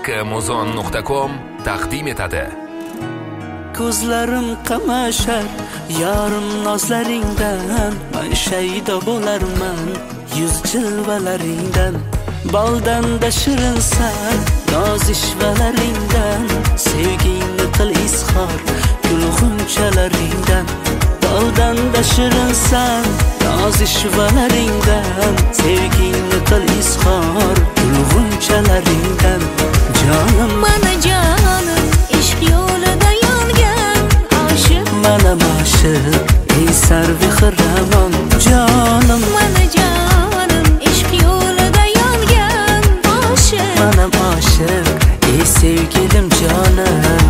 Haqqimuzon.com taqdim etadi. Ko'zlarim qamashar yarim nozlaringdan, men shaydo bo'larman yuz jilvalaringdan. Baldanda shirinsan noz ishvalaringdan, sevgingni qil izhor gulg'unchalaringdan. Baldanda shirinsan noz ishvalaringdan, sevgingni qil izhor gulg'unchalaringdan. Jonim mana jonim ishq yo'lida yongan oshiq, mana ma'shuq ey sarvi xirramon. Jonim mana jonim ishq yo'lida yongan oshiq, mana ma'shuq ey sevgilim jonim.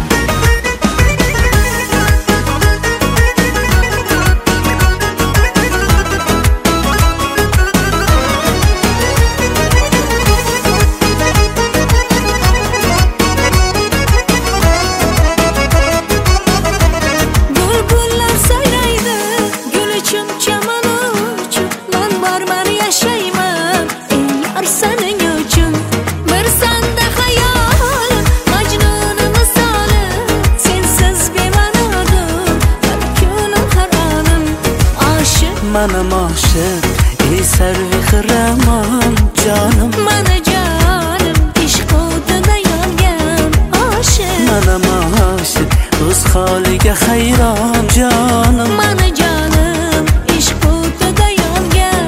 Mana ma'shuq ey sarvi xirramon. Jonim mana jonim ishq o'tida yongan oshiq, mana ma'shuq o'z holiga hayron. Jonim mana jonim ishq o'tida yongan.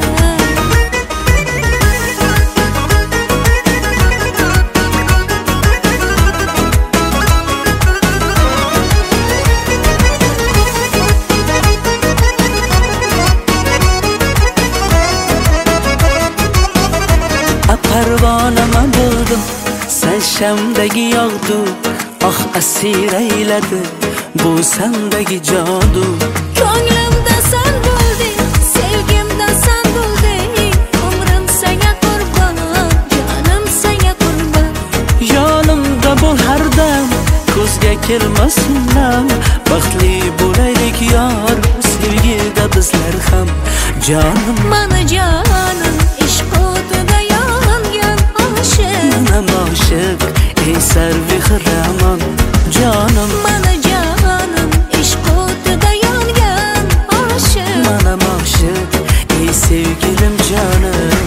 Parvonama bo'ldim sen shamdagi yog'du, oh asir ayladi bu sandagi jodu. Ko'nglimda sen bo'lding, sevgimda sen bo'lding, umrim senga qurbon, jonim senga qurbon. Yonimda bo'l har dam, ko'zga kelmasin nam. Baxtli bo'laylik yor, sevgida bizlar ham. Jonim mana jonim ishq o'tida yongan oshiq, mana ma'shuq ey sarvi xirramon. Jonim mana jonim ishq o'tida yongan oshiq, mana ma'shuq ey sevgilim jonim.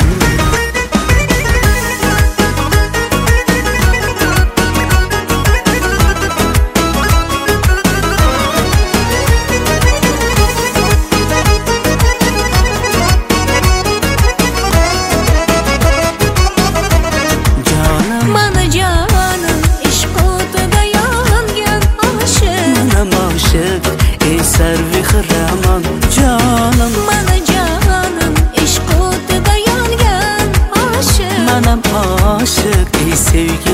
mana jonim ishq o'tida yongan oshiq, Mana ma'shuq ey sarvi xirramon. Jonim mana jonim ishq o'tida yongan oshiq, mana ma'shuq ey sevgi